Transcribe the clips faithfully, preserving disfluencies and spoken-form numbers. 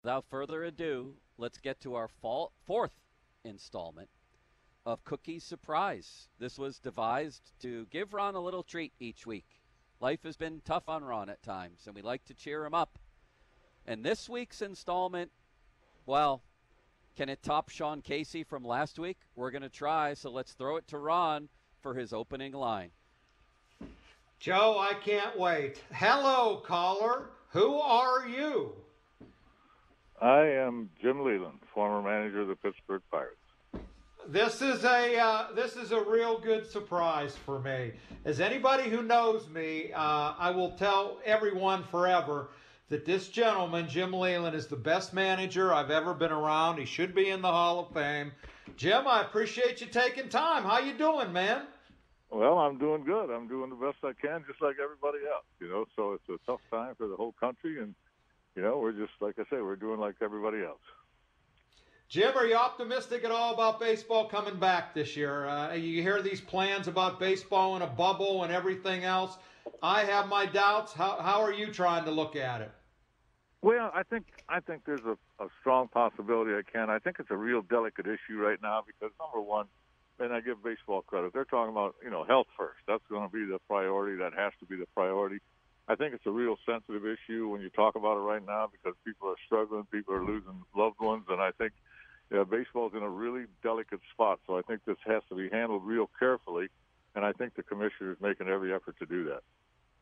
Without further ado, let's get to our fall, fourth installment of Cookie Surprise. This was devised to give Ron a little treat each week. Life has been tough on Ron at times, and we like to cheer him up. And this week's installment, well, can it top Sean Casey from last week? We're going to try, so let's throw it to Ron for his opening line. Joe, I can't wait. Hello, caller. Who are you? I am Jim Leyland, former manager of the Pittsburgh Pirates. This is a uh, this is a real good surprise for me. As anybody who knows me, uh, I will tell everyone forever that this gentleman, Jim Leyland, is the best manager I've ever been around. He should be in the Hall of Fame. Jim, I appreciate you taking time. How you doing, man? Well, I'm doing good. I'm doing the best I can, just like everybody else. You know, so it's a tough time for the whole country, and you know, we're just like I say, we're doing like everybody else. Jim, are you optimistic at all about baseball coming back this year? Uh, you hear these plans about baseball in a bubble and everything else. I have my doubts. How how are you trying to look at it? Well, I think I think there's a, a strong possibility I can. I think it's a real delicate issue right now because number one, and I give baseball credit, they're talking about you know health first. That's going to be the priority. That has to be the priority. I think it's a real sensitive issue when you talk about it right now because people are struggling, people are losing loved ones, and I think yeah, baseball's in a really delicate spot. So I think this has to be handled real carefully, and I think the commissioner is making every effort to do that.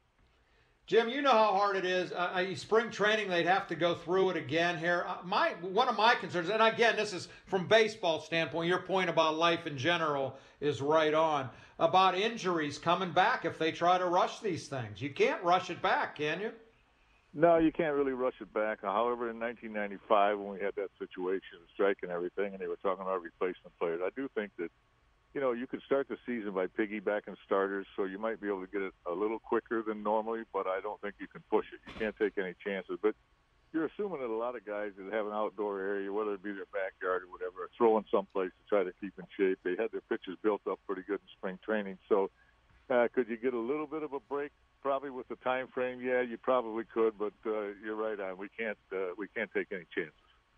Jim, you know how hard it is. Uh, spring training, they'd have to go through it again here. Uh, my one of my concerns, and again, this is from baseball standpoint. Your point about life in general is right on. About injuries coming back if they try to rush these things, you can't rush it back, can you? No, you can't really rush it back. However, in nineteen ninety-five, when we had that situation, the strike and everything, and they were talking about replacement players, I do think that you know, you could start the season by piggybacking starters, so you might be able to get it a little quicker than normally, but I don't think you can push it. You can't take any chances. But you're assuming that a lot of guys that have an outdoor area, whether it be their backyard or whatever, are throwing someplace to try to keep in shape. They had their pitches built up pretty good in spring training. So uh, could you get a little bit of a break? Probably with the time frame, yeah, you probably could, but uh, you're right on. We can't uh, we can't take any chances.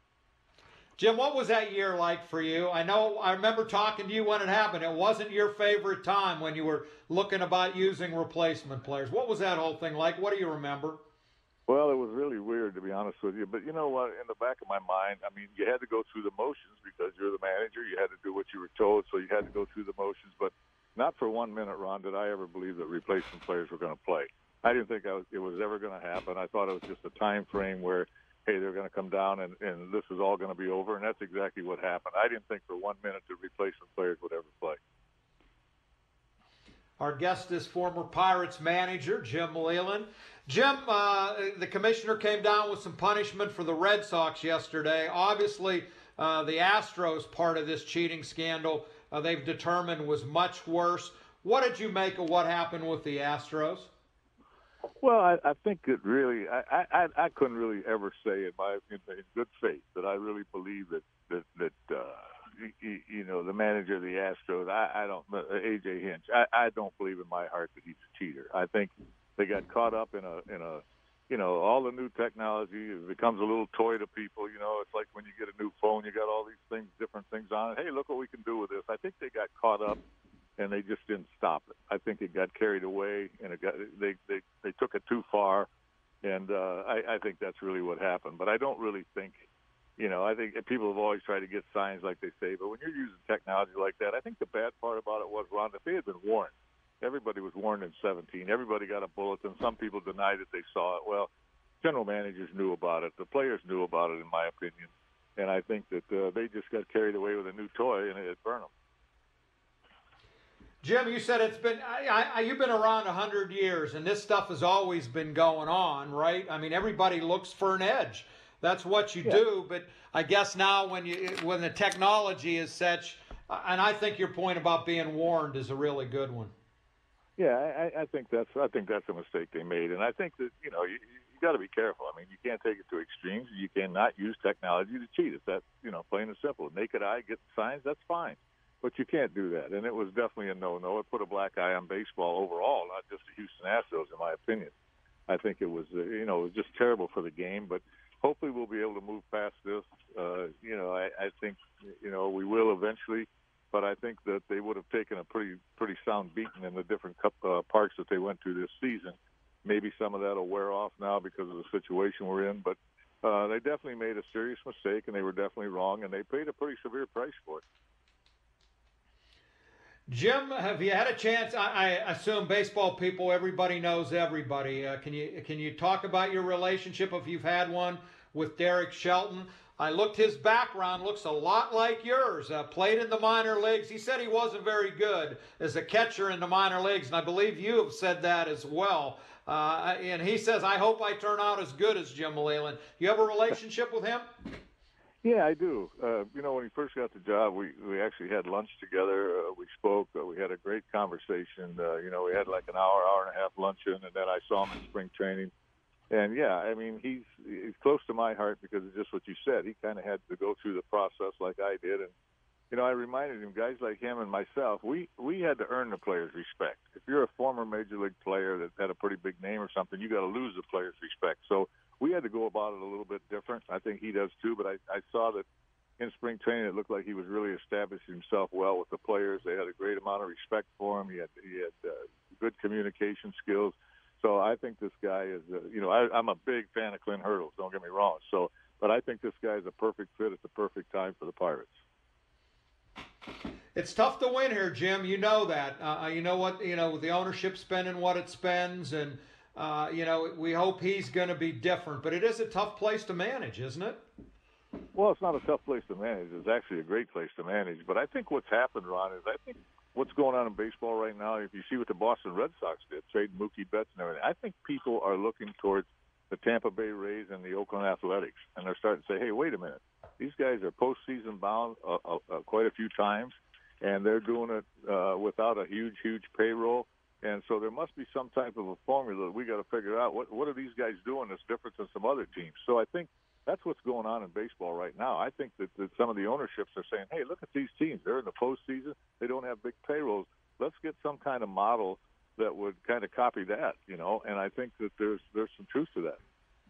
Jim, what was that year like for you? I know I remember talking to you when it happened. It wasn't your favorite time when you were looking about using replacement players. What was that whole thing like? What do you remember? Well, it was really weird, to be honest with you. But you know what? In the back of my mind, I mean, you had to go through the motions because you're the manager. You had to do what you were told, so you had to go through the motions. But not for one minute, Ron, did I ever believe that replacement players were going to play. I didn't think I was, it was ever going to happen. I thought it was just a time frame where – hey, they're going to come down and, and this is all going to be over, and that's exactly what happened. I didn't think for one minute the replacement players would ever play. Our guest is former Pirates manager Jim Leyland. Jim, uh, the commissioner came down with some punishment for the Red Sox yesterday. Obviously, uh, the Astros part of this cheating scandal uh, they've determined was much worse. What did you make of what happened with the Astros? Well, I, I think it really, I, I, I couldn't really ever say in my in, in good faith that I really believe that that that uh, you, you know the manager of the Astros, I, I don't, A J Hinch, I, I don't believe in my heart that he's a cheater. I think they got caught up in a in a, you know, all the new technology. It becomes a little toy to people. You know, it's like when you get a new phone, you got all these things, different things on it. Hey, look what we can do with this. I think they got caught up. And they just didn't stop it. I think it got carried away, and it got they they, they took it too far, and uh, I, I think that's really what happened. But I don't really think, you know, I think people have always tried to get signs like they say, but when you're using technology like that, I think the bad part about it was, Ron, if they had been warned, everybody was warned in seventeen, everybody got a bulletin. Some people denied that they saw it. Well, general managers knew about it, the players knew about it, in my opinion, and I think that uh, they just got carried away with a new toy, and it burned them. Jim, you said it's been, I, I, you've been around a hundred years, and this stuff has always been going on, right? I mean, everybody looks for an edge. That's what you Yeah. do. But I guess now when you when the technology is such, and I think your point about being warned is a really good one. Yeah, I, I think that's I think that's a mistake they made, and I think that you know you, you got to be careful. I mean, you can't take it to extremes. You cannot use technology to cheat. It's that you know plain and simple. Naked eye, get signs, that's fine. But you can't do that, and it was definitely a no-no. It put a black eye on baseball overall, not just the Houston Astros, in my opinion. I think it was, uh, you know, it was just terrible for the game. But hopefully we'll be able to move past this. Uh, you know, I, I think, you know, we will eventually, but I think that they would have taken a pretty pretty sound beating in the different cup, uh, parks that they went to this season. Maybe some of that will wear off now because of the situation we're in, but uh, they definitely made a serious mistake, and they were definitely wrong, and they paid a pretty severe price for it. Jim, have you had a chance? I, I assume baseball people, everybody knows everybody. Uh, can you can you talk about your relationship, if you've had one, with Derek Shelton? I looked his background, looks a lot like yours. Uh, played in the minor leagues. He said he wasn't very good as a catcher in the minor leagues, and I believe you have said that as well. Uh, and he says, I hope I turn out as good as Jim Leyland. You have a relationship with him? Yeah, I do. Uh, you know, when he first got the job, we, we actually had lunch together. Uh, we spoke. Uh, we had a great conversation. Uh, you know, we had like an hour, hour and a half luncheon, and then I saw him in spring training. And, yeah, I mean, he's he's close to my heart because it's just what you said. He kind of had to go through the process like I did. And, you know, I reminded him, guys like him and myself, we, we had to earn the players' respect. If you're a former major league player that had a pretty big name or something, you got to lose the players' respect. So we had to go about it a little bit different. I think he does too, but I, I saw that in spring training it looked like he was really establishing himself well with the players. They had a great amount of respect for him. He had, he had uh, good communication skills. So I think this guy is, uh, you know, I, I'm a big fan of Clint Hurdles, don't get me wrong. So, but I think this guy is a perfect fit at the perfect time for the Pirates. It's tough to win here, Jim. You know that. Uh, you know what, you know, with the ownership spending what it spends, and, uh, you know, we hope he's going to be different. But it is a tough place to manage, isn't it? Well, it's not a tough place to manage. It's actually a great place to manage. But I think what's happened, Ron, is I think what's going on in baseball right now, if you see what the Boston Red Sox did, trading Mookie Betts and everything, I think people are looking towards the Tampa Bay Rays and the Oakland Athletics, and they're starting to say, hey, wait a minute. These guys are postseason bound uh, uh, uh, quite a few times, and they're doing it uh, without a huge, huge payroll. And so there must be some type of a formula that we got to figure out. What what are these guys doing that's different than some other teams? So I think that's what's going on in baseball right now. I think that, that some of the ownerships are saying, hey, look at these teams. They're in the postseason. They don't have big payrolls. Let's get some kind of model that would kind of copy that, you know, and I think that there's there's some truth to that.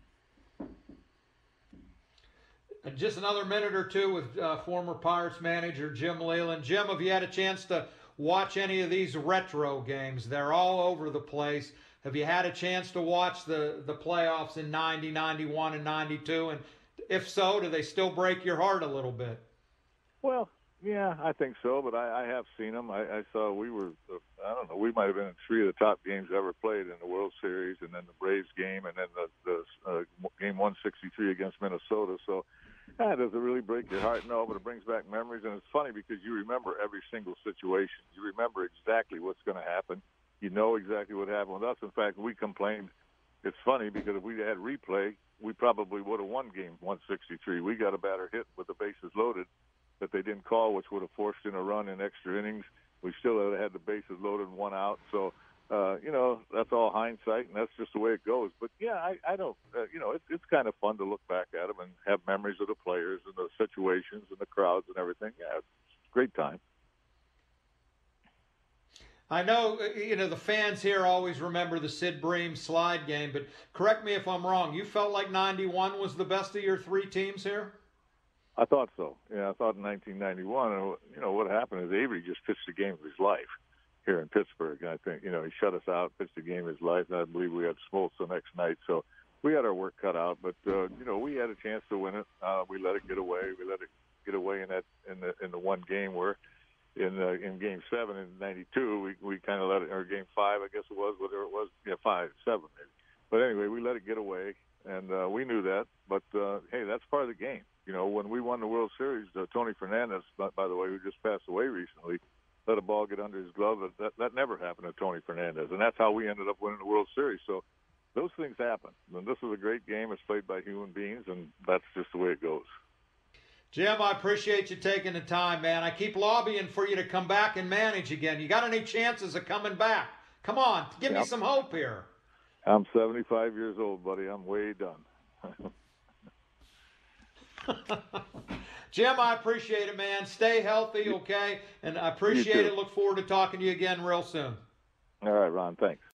And just another minute or two with uh, former Pirates manager Jim Leyland. Jim, have you had a chance to watch any of these retro games? They're all over the place. Have you had a chance to watch the, the playoffs in ninety, ninety-one, and ninety-two? And if so, do they still break your heart a little bit? Well, yeah, I think so, but I, I have seen them. I, I saw we were, uh, I don't know, we might have been in three of the top games ever played in the World Series, and then the Braves game, and then the, the uh, game one sixty-three against Minnesota. So, yeah, does it really break your heart? No, but it brings back memories, and it's funny because you remember every single situation. You remember exactly what's going to happen. You know exactly what happened with us. In fact, we complained. It's funny because if we had replay, we probably would have won game one sixty-three. We got a batter hit with the bases loaded that they didn't call, which would have forced in a run in extra innings. We still would have had the bases loaded and one out. So, uh, you know, that's all hindsight, and that's just the way it goes. But, yeah, I, I don't, uh, you know, it, it's kind of fun to look back at them and have memories of the players and the situations and the crowds and everything. Yeah, it's a great time. I know, you know, the fans here always remember the Sid Bream slide game, but correct me if I'm wrong. You felt like ninety-one was the best of your three teams here? I thought so. Yeah, I thought in nineteen ninety-one, you know, what happened is Avery just pitched the game of his life here in Pittsburgh. And I think, you know, he shut us out, pitched the game of his life, and I believe we had Smoltz the next night. So we had our work cut out, but, uh, you know, we had a chance to win it. Uh, we let it get away. We let it get away in that in the in the one game where in uh, in game seven in ninety-two, we, we kind of let it, or game five, I guess it was, whatever it was, yeah, five, seven maybe. But anyway, we let it get away, and uh, we knew that. But, uh, hey, that's part of the game. You know, when we won the World Series, uh, Tony Fernandez, by, by the way, who just passed away recently, let a ball get under his glove. That, that never happened to Tony Fernandez, and that's how we ended up winning the World Series. So those things happen. And this is a great game. It's played by human beings, and that's just the way it goes. Jim, I appreciate you taking the time, man. I keep lobbying for you to come back and manage again. You got any chances of coming back? Come on, give yep. me some hope here. I'm seventy-five years old, buddy. I'm way done. Jim, I appreciate it, man. Stay healthy, okay? And I appreciate it. Look forward to talking to you again real soon. All right, Ron. Thanks.